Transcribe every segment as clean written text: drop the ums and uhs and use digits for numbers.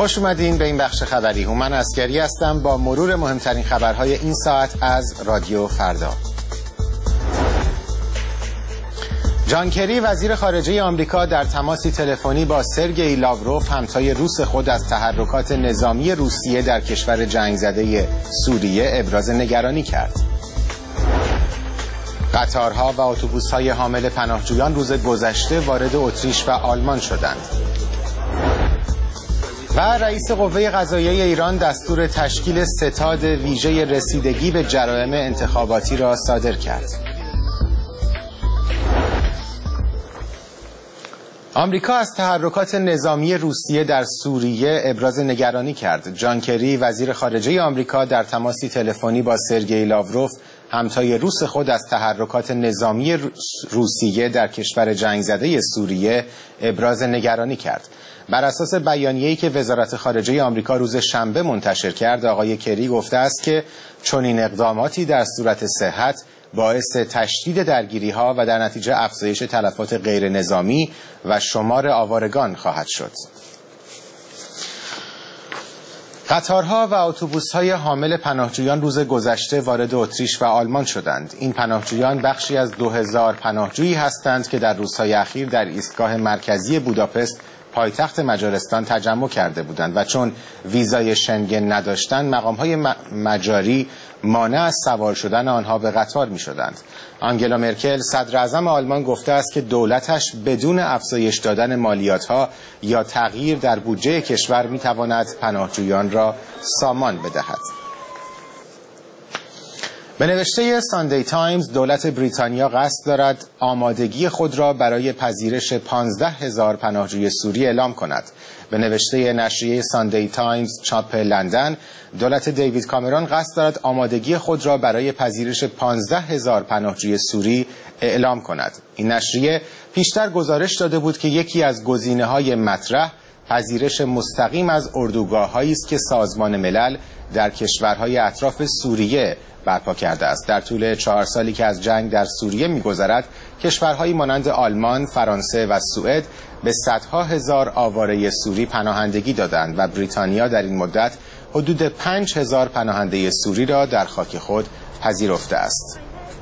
خوش اومدین به این بخش خبری. هومن عسکری هستم با مرور مهمترین خبرهای این ساعت از رادیو فردا. جان کری وزیر خارجه آمریکا در تماسی تلفنی با سرگئی لاوروف همتای روس خود از تحرکات نظامی روسیه در کشور جنگ زده سوریه ابراز نگرانی کرد. قطارها و اتوبوس‌های حامل پناهجویان روز گذشته وارد اتریش و آلمان شدند. و رئیس قوه قضاییه ایران دستور تشکیل ستاد ویژه رسیدگی به جرایم انتخاباتی را صادر کرد. آمریکا از تحرکات نظامی روسیه در سوریه ابراز نگرانی کرد. جان کری وزیر خارجه آمریکا در تماسی تلفنی با سرگئی لاوروف همتای روس خود از تحرکات نظامی روسیه در کشور جنگ زده سوریه ابراز نگرانی کرد. بر اساس بیانیه‌ای که وزارت خارجه آمریکا روز شنبه منتشر کرد، آقای کری گفته است که چنین اقداماتی در صورت صحت باعث تشدید درگیری‌ها و در نتیجه افزایش تلفات غیر نظامی و شمار آوارگان خواهد شد. قطارها و اتوبوس‌های حامل پناهجویان روز گذشته وارد اتریش و آلمان شدند. این پناهجویان بخشی از 2000 پناهجویی هستند که در روزهای اخیر در ایستگاه مرکزی بوداپست پایتخت مجارستان تجمع کرده بودند و چون ویزای شنگن نداشتند مقام‌های مجاری مانع از سوار شدن آنها به قطار می‌شدند. آنگلا مرکل صدر اعظم آلمان گفته است که دولتش بدون افزایش دادن مالیات‌ها یا تغییر در بودجه کشور می‌تواند پناهجویان را سامان بدهد. به نوشته ساندی تایمز، دولت بریتانیا قصد دارد آمادگی خود را برای پذیرش 15,000 پناهجوی سوری اعلام کند. به نوشته نشریه ساندی تایمز چاپ لندن، دولت دیوید کامرون قصد دارد آمادگی خود را برای پذیرش 15,000 پناهجوی سوری اعلام کند. این نشریه پیشتر گزارش داده بود که یکی از گزینه‌های مطرح پذیرش مستقیم از اردوگاه‌هایی است که سازمان ملل در کشورهای اطراف سوریه برپا کرده است. در طول 4 سالی که از جنگ در سوریه می‌گذرد، کشورهایی مانند آلمان، فرانسه و سوئد به صدها هزار آواره سوری پناهندگی دادند و بریتانیا در این مدت حدود 5,000 پناهنده سوری را در خاک خود پذیرفته است.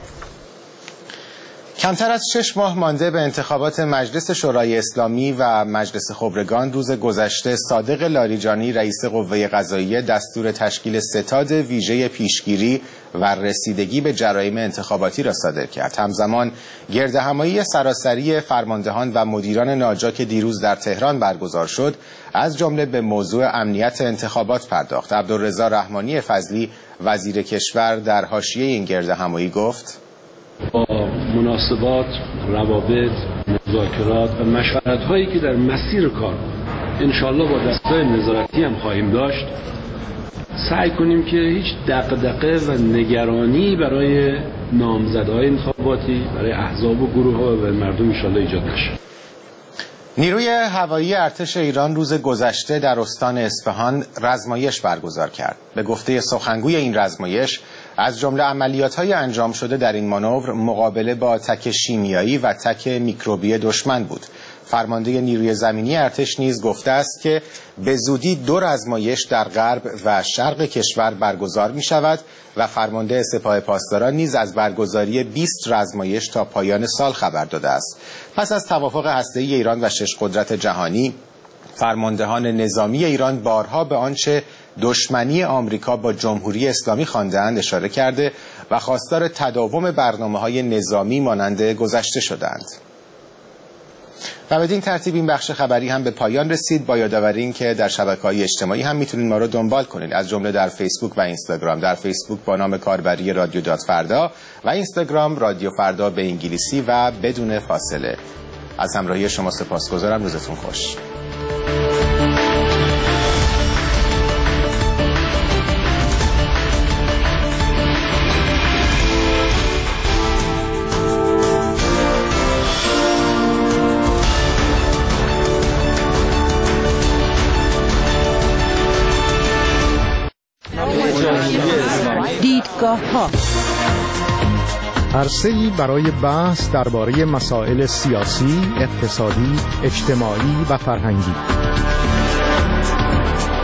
کمتر از 6 ماه مانده به انتخابات مجلس شورای اسلامی و مجلس خبرگان، روز گذشته صادق لاریجانی رئیس قوه قضاییه دستور تشکیل ستاد ویژه پیشگیری و رسیدگی به جرایم انتخاباتی را صادر کرد. همزمان گردهمایی سراسری فرماندهان و مدیران ناجا که دیروز در تهران برگزار شد، از جمله به موضوع امنیت انتخابات پرداخت. عبدالرضا رحمانی فضلی وزیر کشور در حاشیه این گردهمایی گفت: با مناسبات، روابط، مذاکرات و مشورت‌هایی که در مسیر کار انشالله با دستگاه نظارتی هم خواهیم داشت، سعی کنیم که هیچ دغدغه و نگرانی برای نامزدهای انتخاباتی، برای احزاب و گروه‌ها و مردم انشالله ایجاد نشه. نیروی هوایی ارتش ایران روز گذشته در استان اصفهان رزمایش برگزار کرد. به گفته سخنگوی این رزمایش، از جمله عملیات‌های انجام شده در این مانور مقابله با تک شیمیایی و تک میکروبی دشمن بود. فرمانده نیروی زمینی ارتش نیز گفته است که به زودی 2 رزمایش در غرب و شرق کشور برگزار می شود و فرمانده سپاه پاسداران نیز از برگزاری 20 رزمایش تا پایان سال خبر داده است. پس از توافق هسته‌ای ایران و 6 قدرت جهانی، فرماندهان نظامی ایران بارها به آنچه دشمنی آمریکا با جمهوری اسلامی خواندند اشاره کرده و خواستار تداوم برنامه‌های نظامی مانند گذشته شدند. و بدین ترتیب این بخش خبری هم به پایان رسید. با یادآوری این که در شبکه‌های اجتماعی هم میتونید ما رو دنبال کنید، از جمله در فیسبوک و اینستاگرام. در فیسبوک با نام کاربری رادیو فردا و اینستاگرام رادیو فردا به انگلیسی و بدون فاصله. از همراهی شما سپاسگزارم. روزتون خوش. دیدگاه‌ها عرصه‌ای برای بحث درباره مسائل سیاسی، اقتصادی، اجتماعی و فرهنگی.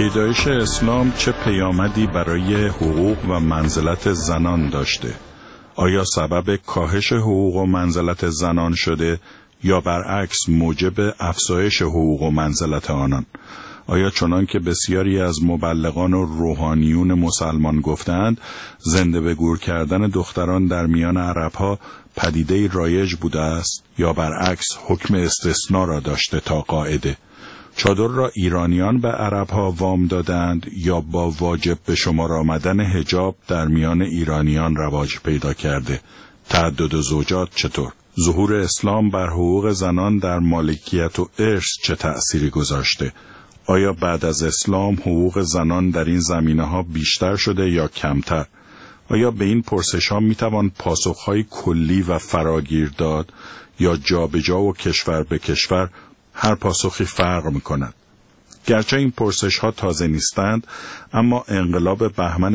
پیدایش اسلام چه پیامدی برای حقوق و منزلت زنان داشته؟ آیا سبب کاهش حقوق و منزلت زنان شده یا برعکس موجب افزایش حقوق و منزلت آنان؟ آیا چنان که بسیاری از مبلغان و روحانیون مسلمان گفتند زنده به گور کردن دختران در میان عربها پدیده رایج بوده است یا برعکس حکم استثناء را داشته تا قاعده؟ چادر را ایرانیان به عربها وام دادند یا با واجب به شمار آمدن حجاب در میان ایرانیان رواج پیدا کرده؟ تعدد زوجات چطور؟ ظهور اسلام بر حقوق زنان در مالکیت و ارث چه تأثیری گذاشته؟ آیا بعد از اسلام حقوق زنان در این زمینه‌ها بیشتر شده یا کمتر؟ آیا به این پرسش‌ها می‌توان پاسخ‌های کلی و فراگیر داد یا جابجا و کشور به کشور هر پاسخی فرق می‌کند؟ گرچه این پرسش‌ها تازه نیستند، اما انقلاب بهمن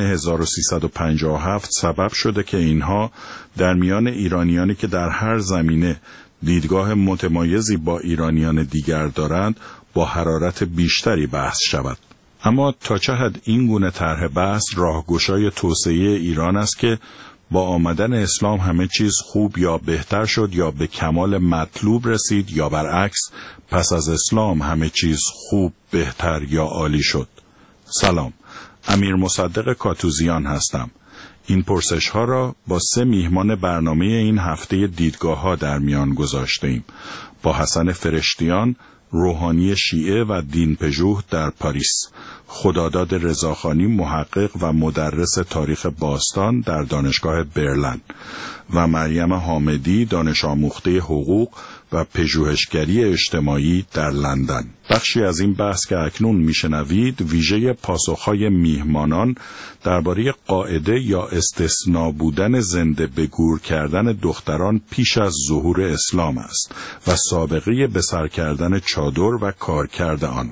1357 سبب شده که اینها در میان ایرانیانی که در هر زمینه دیدگاه متمایزی با ایرانیان دیگر دارند با حرارت بیشتری بحث شود. اما تا چه حد این گونه طرح بحث راهگشای توسعه ایران است که با آمدن اسلام همه چیز خوب یا بهتر شد یا به کمال مطلوب رسید یا برعکس پس از اسلام همه چیز خوب، بهتر یا عالی شد؟ سلام، امیر مصدق کاتوزیان هستم. این پرسش ها را با 3 میهمان برنامه این هفته دیدگاه ها در میان گذاشته ایم. با حسن فرشتیان، روحانی شیعه و دین پژوه در پاریس، خداداد رضاخانی، محقق و مدرس تاریخ باستان در دانشگاه برلین و مریم حامدی، دانش آموخته حقوق و پژوهشگری اجتماعی در لندن. بخشی از این بحث که اکنون میشنوید ویژه پاسخهای میهمانان درباره قاعده یا استثناء بودن زنده به گور کردن دختران پیش از ظهور اسلام است و سابقه به سر کردن چادر و کارکرد آن.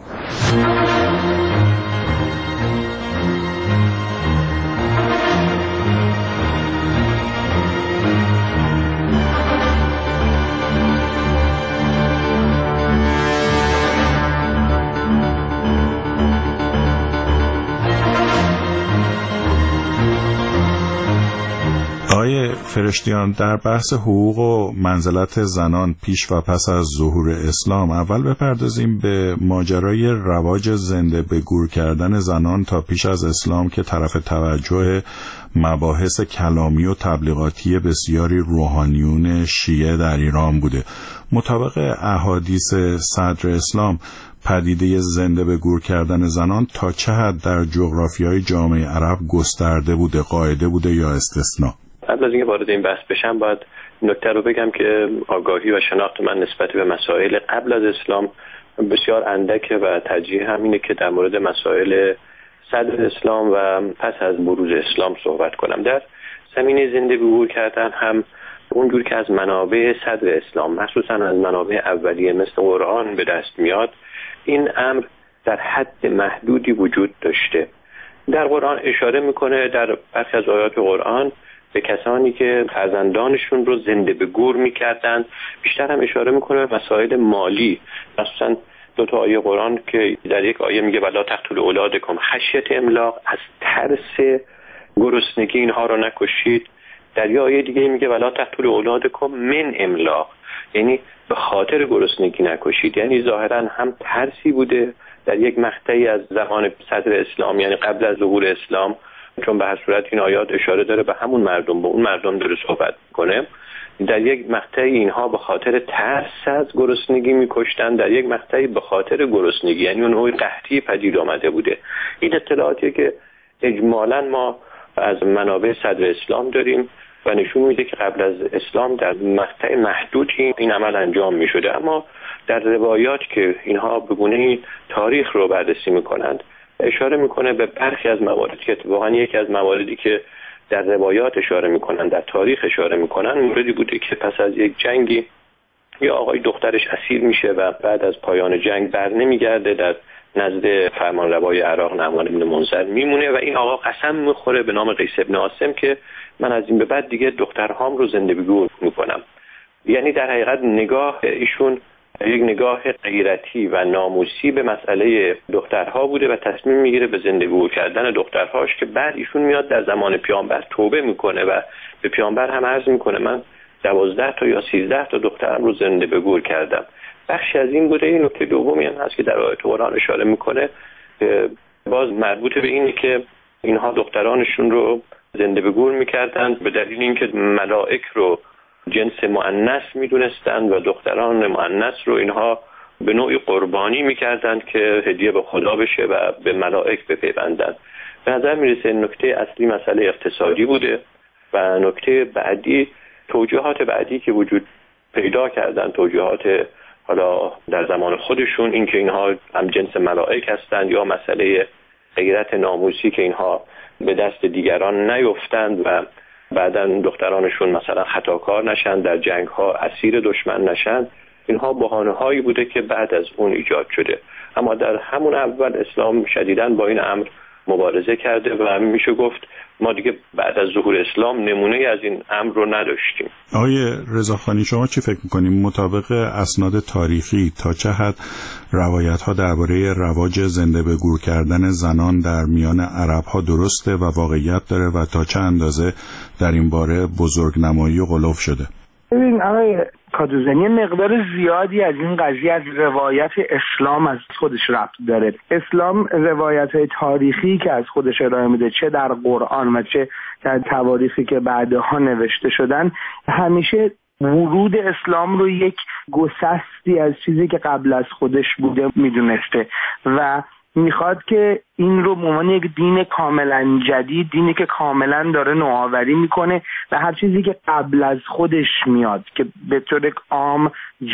فرشتیان، در بحث حقوق و منزلت زنان پیش و پس از ظهور اسلام اول بپردازیم به ماجرای رواج زنده به گور کردن زنان تا پیش از اسلام که طرف توجه مباحث کلامی و تبلیغاتی بسیاری روحانیون شیعه در ایران بوده. مطابق احادیث صدر اسلام پدیده زنده به گور کردن زنان تا چه حد در جغرافیای جامعه عرب گسترده بوده، قاعده بوده یا استثناء؟ قبل از اینکه وارد این بحث بشم باید نکته رو بگم که آگاهی و شناخت من نسبت به مسائل قبل از اسلام بسیار اندکه و ترجیح همینه که در مورد مسائل صدر اسلام و پس از بروز اسلام صحبت کنم. در زمینه زنده به گور کردن هم اونجور که از منابع صدر اسلام مخصوصا از منابع اولیه مثل قرآن به دست میاد، این امر در حد محدودی وجود داشته. در قرآن اشاره میکنه، در برخی از آیات قرآن به کسانی که فرزندانشون رو زنده به گور میکردن. بیشتر هم اشاره میکنه به مسائل مالی، مثلا 2 آیه قرآن که در یک آیه میگه ولا تقتلوا اولادکم خشیة املاق، از ترس گرسنگی اینها رو نکشید. در یه آیه دیگه میگه ولا تقتلوا اولادکم من املاق، یعنی به خاطر گرسنگی نکشید. یعنی ظاهرا هم ترسی بوده در یک مقطعی از زمان صدر اسلام، یعنی قبل از ظهور اسلام، چون به هر صورت این آیات اشاره داره به همون مردم، به اون مردم داره صحبت کنه. در یک مقطعی اینها به خاطر ترس از گرسنگی میکشتن، در یک مقطعی به خاطر گرسنگی، یعنی اون نوعی قحطی پدید آمده بوده. این اطلاعاتی که اجمالاً ما از منابع صدر اسلام داریم و نشون میده که قبل از اسلام در مقطع محدودی این عمل انجام میشده. اما در روایات که اینها به گونه‌ای تاریخ رو بررسی میکنند اشاره میکنه به برخی از موارد که اتفاقاً یکی از مواردی که در روایات اشاره میکنن، در تاریخ اشاره میکنن، موردی بوده که پس از یک جنگی یا آقای دخترش اسیر میشه و بعد از پایان جنگ بر نمیگرده، در نزد فرمانروای عراق نعمان بن منذر میمونه و این آقا قسم میخوره به نام قیس بن عاصم که من از این به بعد دیگه دخترهام رو زنده به گور میکنم. یعنی در حقیقت نگاه ایشون یک نگاه غیرتی و ناموسی به مسئله دخترها بوده و تصمیم میگیره به زنده گور کردن دخترهاش، که بعد ایشون میاد در زمان پیامبر توبه میکنه و به پیامبر هم عرض میکنه من 12 تا یا 13 تا دخترم رو زنده به گور کردم. بخشی از این بوده. این نکته دومی هم هست که در آیه قرآن اشاره میکنه، باز مربوط به اینه که اینها دخترانشون رو زنده به گور میکردند به دلیل اینکه ملائک رو جنس مؤنث میدونستند و دختران مؤنث رو اینها به نوعی قربانی میکردند که هدیه به خدا بشه و به ملائک بپیوندند. به نظر میرسه نکته اصلی مسئله اقتصادی بوده و نکته بعدی توجیهات بعدی که وجود پیدا کردن، توجیهات حالا در زمان خودشون، اینکه اینها هم جنس ملائک هستند یا مسئله غیرت ناموسی که اینها به دست دیگران نیفتند و بعداً دخترانشون مثلا خطاکار نشن، در جنگ ها اسیر دشمن نشن. اینها بهانه‌هایی بوده که بعد از اون ایجاد شده، اما در همون اول اسلام شدیداً با این امر مبارزه کرده و میشه گفت ما دیگه بعد از ظهور اسلام نمونه از این امر رو نداشتیم. آقای رضاخانی شما چی فکر میکنیم؟ مطابق اسناد تاریخی تا چه حد روایت‌ها درباره رواج زنده به گور کردن زنان در میان عرب‌ها درسته و واقعیت داره و تا چه اندازه در این باره بزرگنمایی و غلوف شده؟ ببین آقای کادوزنی، مقدار زیادی از این قضیه از روایت اسلام از خودش ربط داره. اسلام روایت‌های تاریخی که از خودش ارائه میده، چه در قرآن و چه در تواریخی که بعدها نوشته شدن، همیشه ورود اسلام رو یک گسستی از چیزی که قبل از خودش بوده میدونسته و میخواد که این رو به عنوان یک دین کاملا جدید، دینی که کاملا داره نوآوری میکنه و هر چیزی که قبل از خودش میاد که به طور عام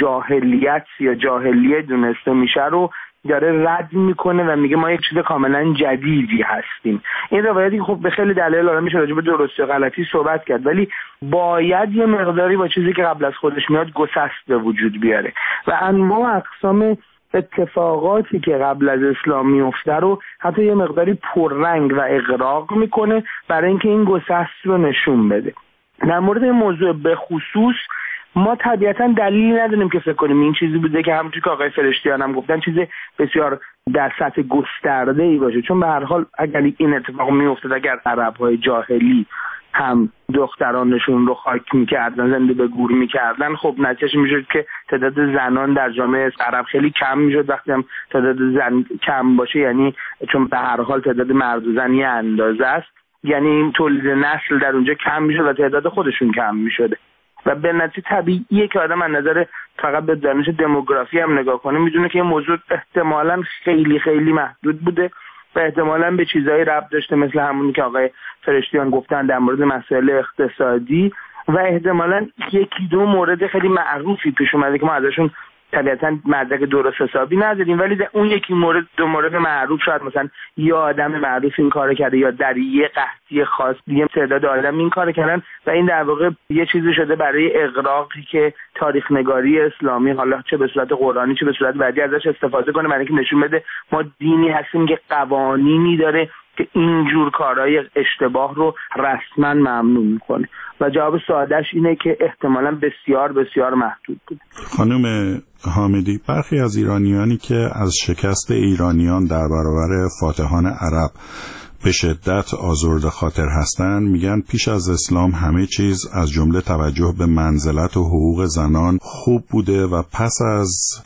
جاهلیت یا جاهلیه دونسته میشه رو داره رد میکنه و میگه ما یک چیز کاملا جدیدی هستیم. این روایتی خب به خیلی دلایل آدم میشه راجع به درستی و غلطی صحبت کرد، ولی باید یه مقداری با چیزی که قبل از خودش میاد گسست به وجود بیاره و انواع و اقسام اتفاقاتی که قبل از اسلام میفته رو حتی یه مقداری پررنگ و اغراق میکنه برای اینکه این گسست رو نشون بده. در مورد این موضوع به خصوص ما طبیعتا دلیلی نداریم که فکر کنیم این چیزی بوده که همونجوری که آقای فرشتیان هم گفتن چیز بسیار در سطح گسترده‌ای باشه، چون به هر حال اگر این اتفاق میافتاد، اگر عرب‌های جاهلی هم دخترانشون رو خاک میکردن، زنده به گور میکردن، خب نتیجه میشد که تعداد زنان در جامعه عرب خیلی کم میشد. وقتی هم تعداد زن کم باشه، یعنی چون به هر حال تعداد مرد و زن یه اندازه است، یعنی این تولید نسل در اونجا کم میشد و تعداد خودشون کم میشده و به نتیجه طبیعیه که آدم از نظر فقط به دانش دموگرافی هم نگاه کنه میدونه که این موضوع احتمالاً خیلی خیلی محدود بوده و احتمالاً به چیزایی ربط داشته مثل همونی که آقای فرشتیان گفتن در مورد مسائل اقتصادی و احتمالاً یکی دو مورد خیلی معروفی پیش اومده که ما ازشون طبیعتاً مدرک درست حسابی نداریم، ولی در اون یکی مورد، دو مورد معروف شاید مثلا یه آدم معروف این کارو کرده یا در یه قحطی خاص یه تعداد آدم این کارو کردن و این در واقع یه چیزی شده برای اغراقی که تاریخ نگاری اسلامی حالا چه به صورت قرآنی چه به صورت بعدی ازش استفاده کنه برای اینکه نشون بده ما دینی هستیم که قوانینی داره که اینجور کارهای اشتباه رو رسما ممنوع میکنه و جواب سادهش اینه که احتمالاً بسیار بسیار محدود بود. خانم حامدی، برخی از ایرانیانی که از شکست ایرانیان در برابر فاتحان عرب به شدت آزرده خاطر هستند میگن پیش از اسلام همه چیز از جمله توجه به منزلت و حقوق زنان خوب بوده و پس از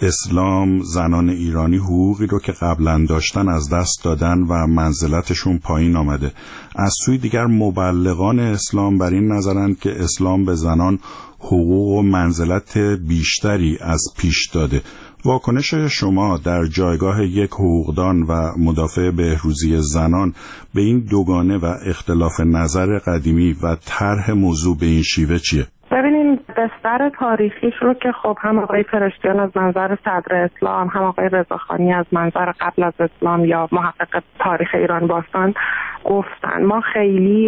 اسلام زنان ایرانی حقوقی رو که قبلا داشتن از دست دادن و منزلتشون پایین آمده. از سوی دیگر مبلغان اسلام بر این نظرند که اسلام به زنان حقوق و منزلت بیشتری از پیش داده. واکنش شما در جایگاه یک حقوقدان و مدافع بهروزی زنان به این دوگانه و اختلاف نظر قدیمی و طرح موضوع به این شیوه چیه؟ ببینیم بستر تاریخیش رو که خب هم آقای فرشتیان از منظر صدر اسلام، هم آقای رضاخانی از منظر قبل از اسلام یا محقق تاریخ ایران باستان گفتن. ما خیلی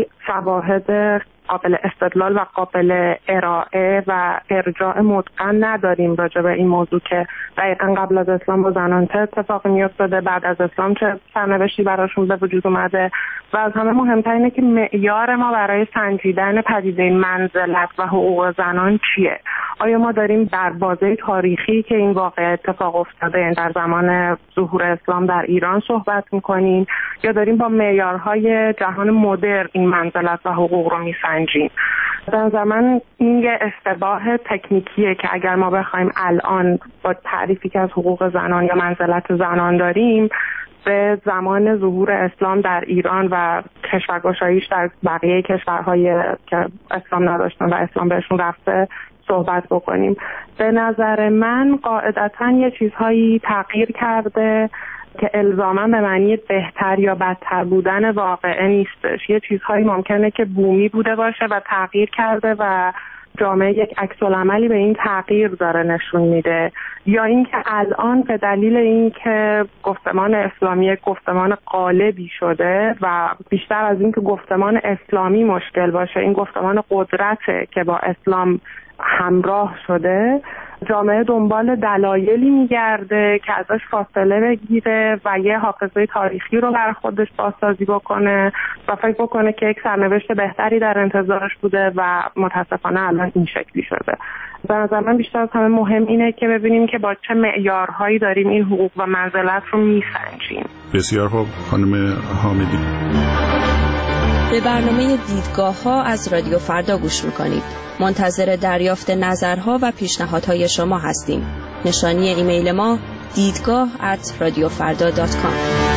شواهد قابل استدلال و قابل ارائه و ارجاع متقن نداریم راجع به این موضوع که دقیقاً قبل از اسلام با زنان چه اتفاقی میافتاده، بعد از اسلام چه سرنوشتی براشون به وجود اومده و از همه مهمتر اینه که معیار ما برای سنجیدن پدیده منزلت و حقوق زنان چیه. آیا ما داریم در بازه تاریخی که این واقعه اتفاق افتاده، یعنی در زمان ظهور اسلام در ایران صحبت میکنیم، یا داریم با معیارهای جهان مدرن این منزلت و حقوق رو میسنجیم؟ در زمان این یه اشتباه تکنیکیه که اگر ما بخوایم الان با تعریفی که از حقوق زنان یا منزلت زنان داریم به زمان ظهور اسلام در ایران و کشورگشاییش در بقیه کشورهای که اسلام نداشتن و اسلام بهشون رفته صحبت بکنیم، به نظر من قاعدتاً یه چیزهایی تغییر کرده که الزاماً به معنی بهتر یا بدتر بودن واقعه نیستش. یه چیزهایی ممکنه که بومی بوده باشه و تغییر کرده و جامعه یک عکس‌العملی به این تغییر داره نشون میده، یا اینکه الان به دلیل اینکه گفتمان اسلامی گفتمان غالبی شده و بیشتر از اینکه گفتمان اسلامی مشکل باشه، این گفتمان قدرته که با اسلام همراه شده، جامعه دنبال دلایلی میگرده که ازش فاصله بگیره و یه حافظه تاریخی رو بر خودش بازسازی بکنه و فکر بکنه که یک سرنوشت بهتری در انتظارش بوده و متاسفانه الان این شکلی شده. به نظر من بیشتر از همه مهم اینه که ببینیم که با چه معیارهایی داریم این حقوق و منزلت رو میسنجیم. بسیار خوب خانم حامدی. به برنامه دیدگاه‌ها از رادیو فردا گوش می‌کنید. منتظر دریافت نظرها و پیشنهادهای شما هستیم. نشانی ایمیل ما دیدگاه@radiofarda.com.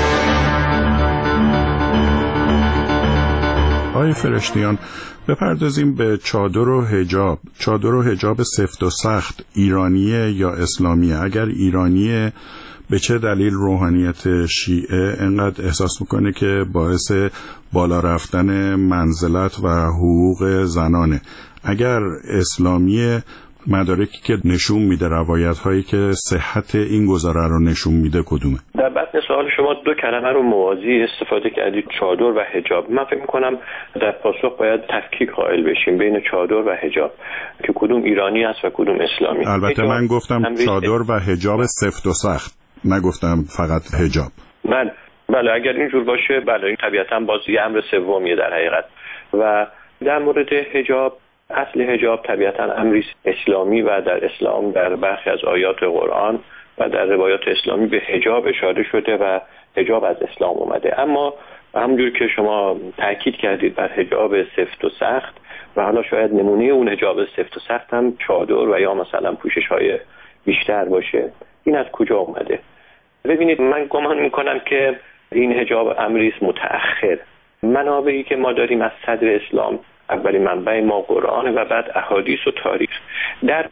آقای فرشتیان، بپردازیم به چادر و حجاب. چادر و حجاب سفت و سخت ایرانیه یا اسلامیه؟ اگر ایرانیه به چه دلیل روحانیت شیعه انقدر احساس میکنه که باعث بالا رفتن منزلت و حقوق زنانه؟ اگر اسلامی، مدارکی که نشون میده، روایت هایی که صحت این گزاره رو نشون میده کدومه؟ در بطن سوال شما دو کلمه رو موازی استفاده کردید، چادر و حجاب. من فکر میکنم در پاسخ باید تفکیک قائل بشیم بین چادر و حجاب که کدوم ایرانی است و کدوم اسلامی. البته من گفتم چادر و حجاب سفت و سخت، نگفتم فقط حجاب. بله اگر اینجور باشه بله، این طبیعتا باز یه امر سومیه در حقیقت. و در مورد حجاب، اصل حجاب طبیعتا امری اسلامی و در اسلام در برخی از آیات قرآن و در روایات اسلامی به حجاب اشاره شده و حجاب از اسلام اومده. اما همونجور که شما تاکید کردید بر حجاب سفت و سخت، و حالا شاید نمونه اون حجاب سفت و سخت هم چادر و یا مثلا پوشش های بیشتر باشه، این از کجا اومده؟ ببینید، من گمان میکنم که این حجاب امری متأخر. منابعی که ما داریم از صدر اسلام، اولین منبع ما قرآن و بعد احادیث و تاریخ. در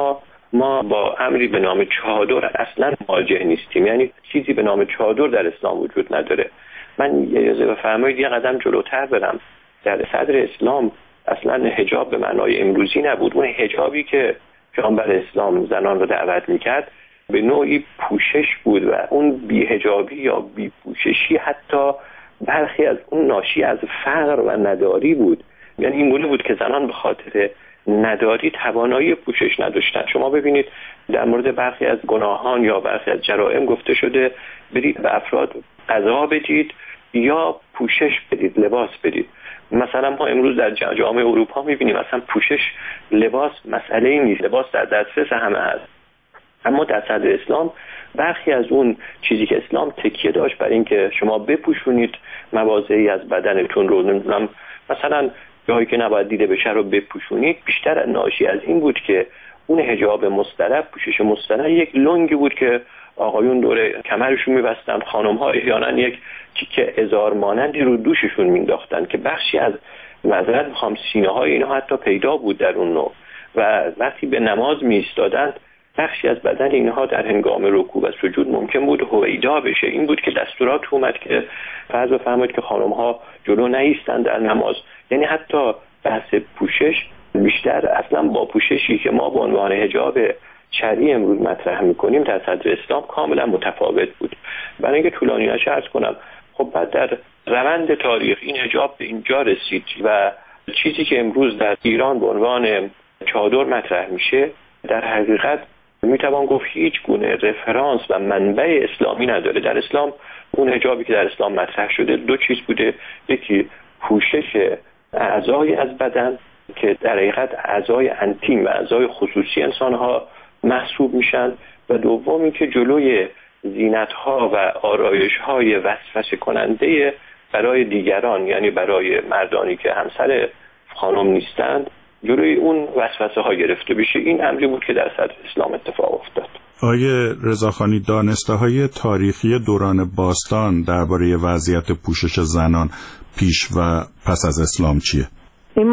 ما با امری به نام چادر اصلا مواجه نیستیم، یعنی چیزی به نام چادر در اسلام وجود نداره. من اجازه بفرمایید یه قدم جلوتر برم. در صدر اسلام اصلا حجاب به معنای امروزی نبود. اون حجابی که پیامبر اسلام زنان رو دعوت میکرد به نوعی پوشش بود و اون بی‌حجابی یا بی‌پوششی حتی برخی از اون ناشی از فقر و نداری بود. یعنی این گونه بود که زنان به خاطر نداری توانایی پوشش نداشتن. شما ببینید در مورد برخی از گناهان یا برخی از جرائم گفته شده برید به افراد غذا بدید یا پوشش بدید، لباس بدید. مثلا ما امروز در جامعه اروپا میبینیم اصلا پوشش، لباس مسئله‌ای نیست، لباس در دسترس همه هست. اما در صدر اسلام برخی از اون چیزی که اسلام تکیه داشت بر این که شما بپوشونید مواضعی از بدنتون رو، نمیدونم مثلا جایی که نباید دیده بشه رو بپوشونید، بیشتر ناشی از این بود که اون حجاب مسترب، پوشش مسترب یک لنگی بود که آقایون دور کمرشون می‌بستن، خانم‌ها احیانا یک تیکه ازار مانندی رو دوششون مینداختن که بخشی از معذرت می‌خوام سینه‌های اینها حتی پیدا بود در اون نوع، و وقتی به نماز می‌ایستادن بخشی از بدن اینها در هنگام رکوع و سجود ممکن بود هویدا بشه. این بود که دستورات اومد که فرض بفرمایید که خانم‌ها جلو نایستن در نماز. یعنی حتی بحث پوشش بیشتر اصلا با پوششی که ما به عنوان حجاب شرعی امروز مطرح می‌کنیم در صدر اسلام کاملا متفاوت بود. برای اینکه طولانی‌اش عرض کنم، خب بعد در روند تاریخ این حجاب به اینجا رسید و چیزی که امروز در ایران به عنوان چادر مطرح میشه در حقیقت میتوان گفت هیچ گونه رفرانس و منبع اسلامی نداره. در اسلام اون حجابی که در اسلام مطرح شده دو چیز بوده، یکی پوشش اعضای از بدن که در حقیقت اعضای انتیم و اعضای خصوصی انسانها محسوب میشن، و دوم اینکه جلوی زینت‌ها و آرایش‌های وسوسه کننده برای دیگران، یعنی برای مردانی که همسر خانم نیستند، جلوی اون وسوسه‌ها گرفته بشه. این امری بود که در صدر اسلام اتفاق افتاد. آیه رضاخانی، دانسته‌های تاریخی دوران باستان درباره وضعیت پوشش زنان پیش و پس از اسلام چیه؟ این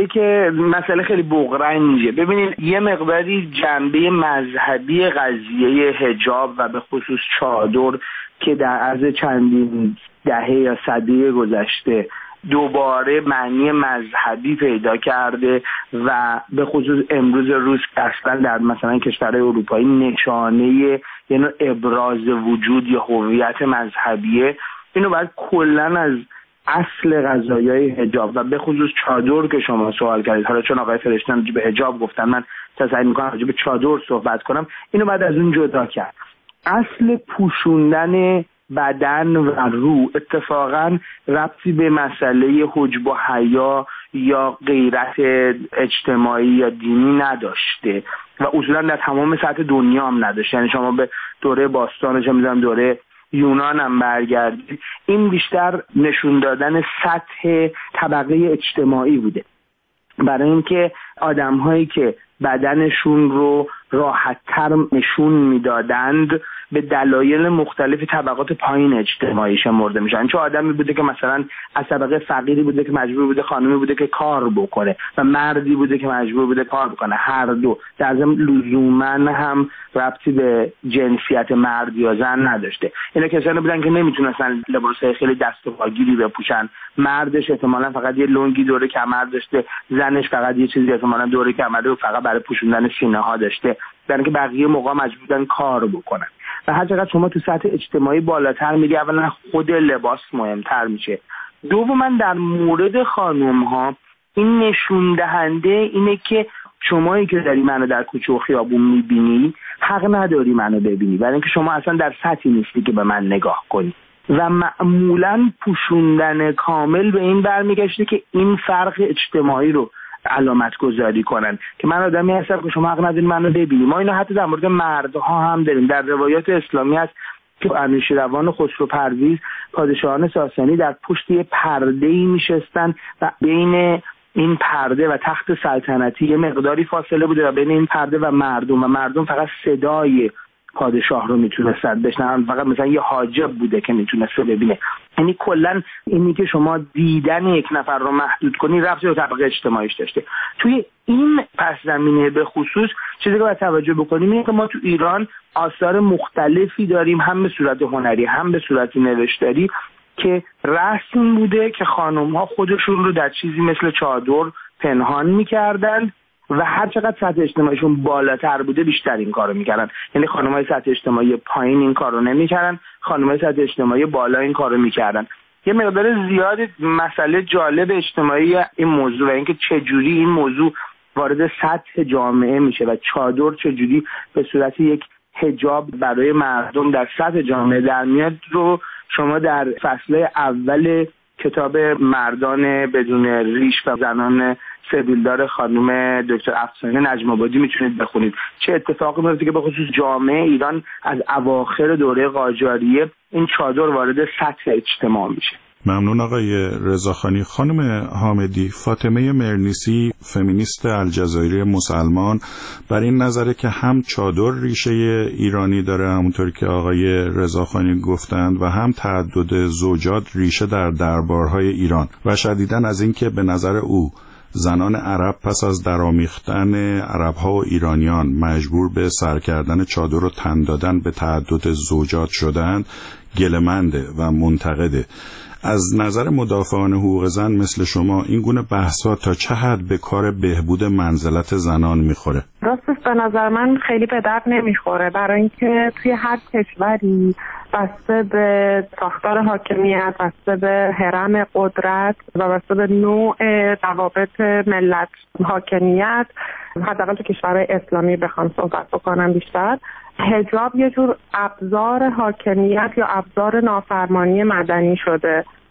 مسئله خیلی بغرنجه. ببینید یه مقداری جنبه مذهبی قضیه حجاب و به خصوص چادر که در عرض چندین دهه یا سده گذشته دوباره معنی مذهبی پیدا کرده و به خصوص امروز روز اصلا در مثلا کشورهای اروپایی نشانه یه نوع ابراز وجود یا هویت مذهبیه، اینو باید کلا از اصل قضایای حجاب و به خصوص چادر که شما سوال کردید، حالا چون آقای فرشته راجع به حجاب گفتن، من سعی می‌کنم راجع به چادر صحبت کنم، اینو بعد از اون جدا کرد. اصل پوشوندن بدن و روح اتفاقا ربطی به مسئله حجب و حیا یا غیرت اجتماعی یا دینی نداشته و اصولا در تمام سطح دنیا هم نداشته. یعنی شما به دوره باستان، چه می‌دونم دوره یونان هم برگردید، این بیشتر نشون دادن سطح طبقه اجتماعی بوده، برای اینکه آدم‌هایی که بدنشون رو راحت‌تر نشون میدادند به دلایل مختلف طبقات پایین اجتماعی شمرده میشن. چه آدمی بوده که مثلا از طبقه فقیری بوده که مجبور بوده، خانمی بوده که کار بکنه و مردی بوده که مجبور بوده کار بکنه، هر دو در ضمن لزوما هم ربطی به جنسیت مرد یا زن نداشته. اینا کسانی بودن که نمیتونستن لباسای خیلی دست و پاگیری بپوشن. مردش احتمالاً فقط یه لنگی دور کمر داشته، زنش فقط یه چیزی احتمالاً دور کمر و فقط برای پوشوندن سینه ها داشته، برای اینکه بقیه موقع مجبور بودن کار بکنن. و هر چقدر شما تو سطح اجتماعی بالاتر میری، اولا خود لباس مهمتر میشه، دوما در مورد خانم ها این نشون دهنده اینه که شمایی که داری منو در کوچه و خیابون میبینی حق نداری منو ببینی، برای اینکه شما اصلا در سطحی نیستی که به من نگاه کنی. و معمولا پوشوندن کامل به این برمیگشته که این فرق اجتماعی رو علامت گذاری کنن که من آدمی هستم که شما حق ندارید منو ببینید. ما اینو حتی در مورد مردها هم داریم. در روایات اسلامی هست که انوشیروان خسرو پرویز، پادشاهان ساسانی در پشت یه پرده‌ای میشستن و بین این پرده و تخت سلطنتی یه مقداری فاصله بوده و بین این پرده و مردم فقط صدای پادشاه رو میتونستن بشنون، فقط مثلا یه حاجب بوده که میتونسته ببینه. یعنی کلا اینی که شما دیدن یک نفر رو محدود کنی ربطی به طبقه اجتماعیش داشته. توی این پس زمینه به خصوص چیزی که باید توجه بکنیم اینه که ما تو ایران آثار مختلفی داریم، هم به صورت هنری هم به صورت نوشتاری، که رسم بوده که خانم‌ها خودشون رو در چیزی مثل چادر پنهان می‌کردن و هر چقدر سطح اجتماعیشون بالاتر بوده بیشتر این کارو میکردن. یعنی خانم‌های سطح اجتماعی پایین این کارو نمیکردن، خانم‌های سطح اجتماعی بالا این کارو میکردن. یه مقدار زیاد مسئله جالب اجتماعی این موضوع و اینکه چجوری این موضوع وارد سطح جامعه میشه و چادر چجوری به صورت یک حجاب برای مردم در سطح جامعه در میاد رو شما در فصل اول کتاب مردان بدون ریش و زنان سبیلدار خانم دکتر افسانه نجم آبادی میتونید بخونید. چه اتفاقی میفته که به خصوص جامعه ایران از اواخر دوره قاجاریه این چادر وارد سطح اجتماع میشه. ممنون آقای رضاخانی. خانم حامدی، فاطمه مرنیسی فمینیست الجزایری مسلمان بر این نظره که هم چادر ریشه ایرانی داره همونطور که آقای رضاخانی گفتند و هم تعدد زوجات ریشه در دربارهای ایران و شدیداً از این که به نظر او زنان عرب پس از درامیختن عرب‌ها و ایرانیان مجبور به سر کردن چادر و تن دادن به تعدد زوجات شدند گله‌منده و منتقده. از نظر مدافعان حقوق زن مثل شما این گونه بحث‌ها تا چه حد به کار بهبود منزلت زنان میخوره؟ راستش به نظر من خیلی به درد نمیخوره، برای اینکه توی هر کشوری بسته به ساختار حاکمیت، بسته به هرم قدرت و بسته به نوع روابط ملت حاکمیت، حداقل تو کشورهای اسلامی بخوام صحبت بکنم بیشتر، حجاب یه جور ابزار حاکمیت یا ابزار نافرمانی مدنی شده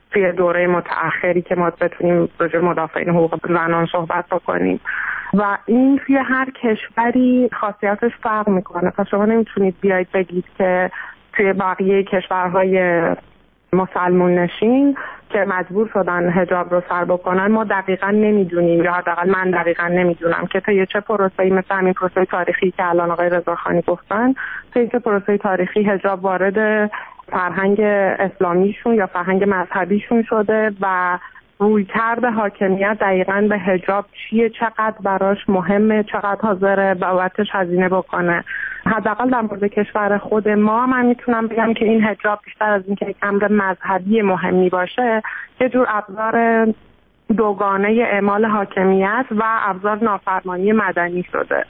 توی دوره متأخری که ما بتونیم راجع به مدافعین حقوق زنان صحبت بکنیم و این توی هر کشوری خاصیتش فرق میکنه. پس شما نمیتونید بیایید بگید که توی بقیه کشورهای مسلمان نشین که مجبور شدن حجاب رو سر بکنن ما دقیقاً نمیدونیم، یا حداقل من دقیقاً نمیدونم که تا چه پروسه‌ای مثل همین پروسه تاریخی که الان آقای رضاخانی گفتن، تا چه پروسه تاریخی حجاب وارد فرهنگ اسلامیشون یا فرهنگ مذهبیشون شده و رویکرد حاکمیت دقیقاً به حجاب چیه، چقدر براش مهمه، چقدر حاضره بابتش هزینه بکنه. حداقل در مورد کشور خود ما من میتونم بگم که این حجاب بیشتر از اینکه یک امر مذهبی مهمی باشه یه جور ابزار دوگانه اعمال حاکمیت و ابزار نافرمانی مدنی شده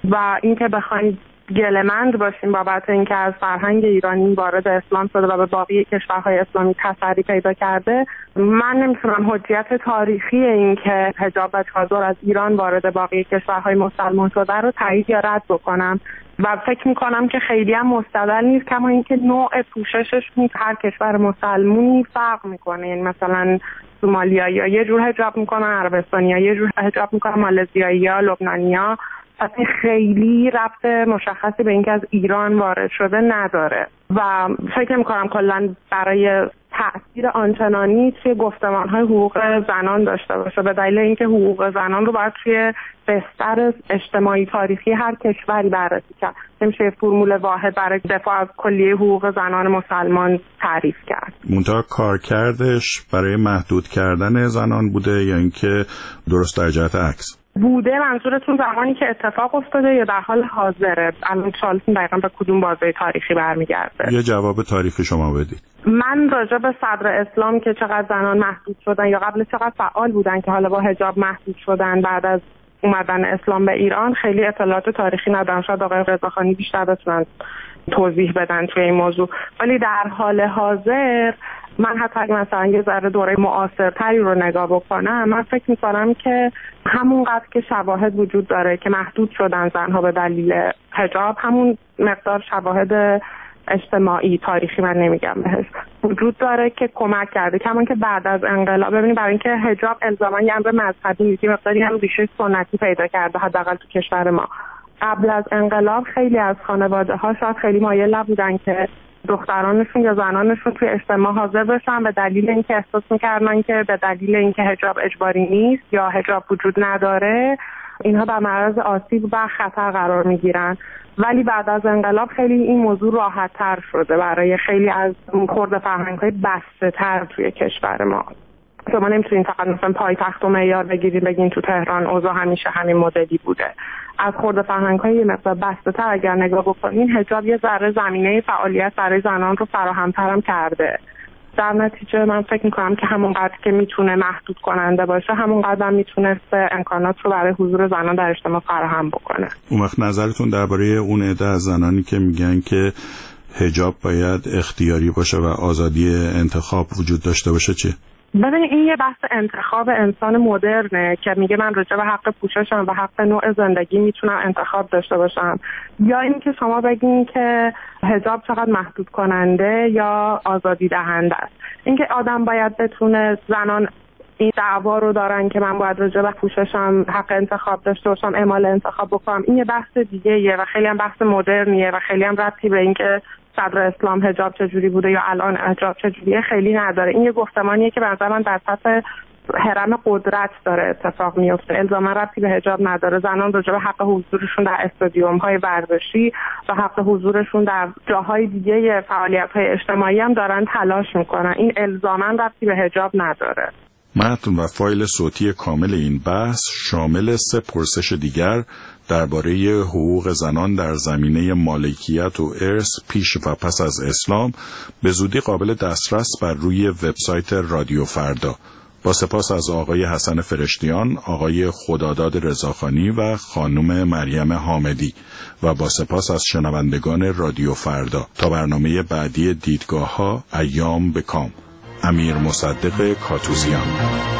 و اینکه بخواید گله‌مند باشیم بابت اینکه از فرهنگ ایرانی وارد اسلام شده و به باقی کشورهای اسلامی تسری پیدا کرده، من نمیتونم حجیت تاریخی این که حجاب و چادر از ایران وارد باقی کشورهای مسلمان شده رو تایید یا رد بکنم و فکر میکنم که خیلی هم مستدل نیست، کما اینکه نوع پوششش هر کشور مسلمانی فرق میکنه. یعنی مثلا سومالیایی‌ها یه جور حجاب میکنن، عربستانی‌ها یه جور حجاب میکنن، مالزیایی‌ها، لبنانی‌ها، اصلا خیلی ربط مشخصی به اینکه از ایران وارد شده نداره و فکر میکنم کلا برای تأثیر آنچنانی توی گفتمان‌های حقوق زنان داشته باشه، به دلیل اینکه حقوق زنان رو باید توی بستر اجتماعی تاریخی هر کشوری بررسی کرد. نمیشه فرمول واحد برای دفاع از کلیه حقوق زنان مسلمان تعریف کرد. منتها کارکردش برای محدود کردن زنان بوده یا اینکه درست در جهت عکس؟ بوده منظورتون زمانی که اتفاق افتاده یا در حال حاضره؟ الان سوالتون دقیقاً به کدوم بازه تاریخی برمیگرده؟ یه جواب تاریخی شما بدید. من راجع به صدر اسلام که چقدر زنان محدود شدن یا قبل چقدر فعال بودن که حالا با حجاب محدود شدن بعد از اومدن اسلام به ایران خیلی اطلاعات تاریخی ندارم. شاید آقای رضاخانی بیشتر بتونن توضیح بدن توی این موضوع، ولی در حال حاضر من حتی اگه مثلا یه ذره دوره معاصرتری رو نگاه بکنم، من فکر می‌کنم که همونقدر که شواهد وجود داره که محدود شدن زنها به دلیل حجاب، همون مقدار شواهد اجتماعی تاریخی من نمیگم بهش وجود داره که کمک کرده. کمان که بعد از انقلاب ببینید برای اینکه حجاب الزاما یه امر مذهبی نیست، مقداری هم ریشه سنتی پیدا کرده حداقل تو کشور ما. قبل از انقلاب خیلی از خانواده‌ها شاید خیلی مایل نبودن که دخترانشون یا زنانشون توی اجتماع حاضر بشن به دلیل اینکه احساس می‌کردن که به دلیل اینکه حجاب اجباری نیست یا حجاب وجود نداره اینها در معرض آسیب و خطر قرار می‌گیرن. ولی بعد از انقلاب خیلی این موضوع راحت‌تر شده برای خیلی از خرد فرهنگ‌های بسته‌تر توی کشور ما. شما نمیتونین فقط مثلا پایتخت و معیار بگیرید بگین تو تهران اوضاع همیشه همین مدلی بوده. از خرد فرهنگ‌های یه مقدار بسته‌تر اگر نگاه بکنین حجاب یه ذره زمینه فعالیت برای زنان رو فراهم‌تر هم کرده. در نتیجه من فکر می‌کنم که همونقدر که میتونه محدود کننده باشه همونقدر هم میتونسته امکانات رو برای حضور زنان در اجتماع فراهم بکنه. اون وقت نظرتون درباره اون عده از زنانی که میگن که حجاب باید اختیاری باشه و آزادی انتخاب وجود داشته باشه چیه؟ ببینید این یه بحث انتخاب انسان مدرنه که میگه من راجع به حق پوششم و حق نوع زندگی میتونم انتخاب داشته باشم، یا اینکه شما بگین که حجاب چقدر محدود کننده یا آزادی دهنده است. اینکه آدم باید بتونه، زنان این دعوا رو دارن که من باید راجع به پوششم حق انتخاب داشته باشم، اعمال انتخاب بکنم، این یه بحث دیگه‌ایه و خیلی هم بحث مدرنیه و خیلی هم ربطی به اینکه صدر اسلام حجاب چجوری بوده یا الان حجاب چجوریه خیلی نداره. این یه گفتمانیه که به نظر من در سطح هرم قدرت داره اتفاق میفته، الزاما ربطی به حجاب نداره. زنان راجع به حق حضورشون در استادیوم‌های ورزشی و حق حضورشون در جاهای دیگه فعالیت‌های اجتماعی هم دارن تلاش میکنن، این الزاما ربطی به حجاب نداره. متن و فایل صوتی کامل این بحث شامل 3 پرسش دیگر درباره حقوق زنان در زمینه مالکیت و ارث پیش و پس از اسلام به زودی قابل دسترس بر روی وبسایت رادیو فردا. با سپاس از آقای حسن فرشتیان، آقای خداداد رضاخانی و خانم مریم حامدی و با سپاس از شنوندگان رادیو فردا. تا برنامه بعدی دیدگاه‌ها، ایام به کام. امیر مصدق کاتوزیان.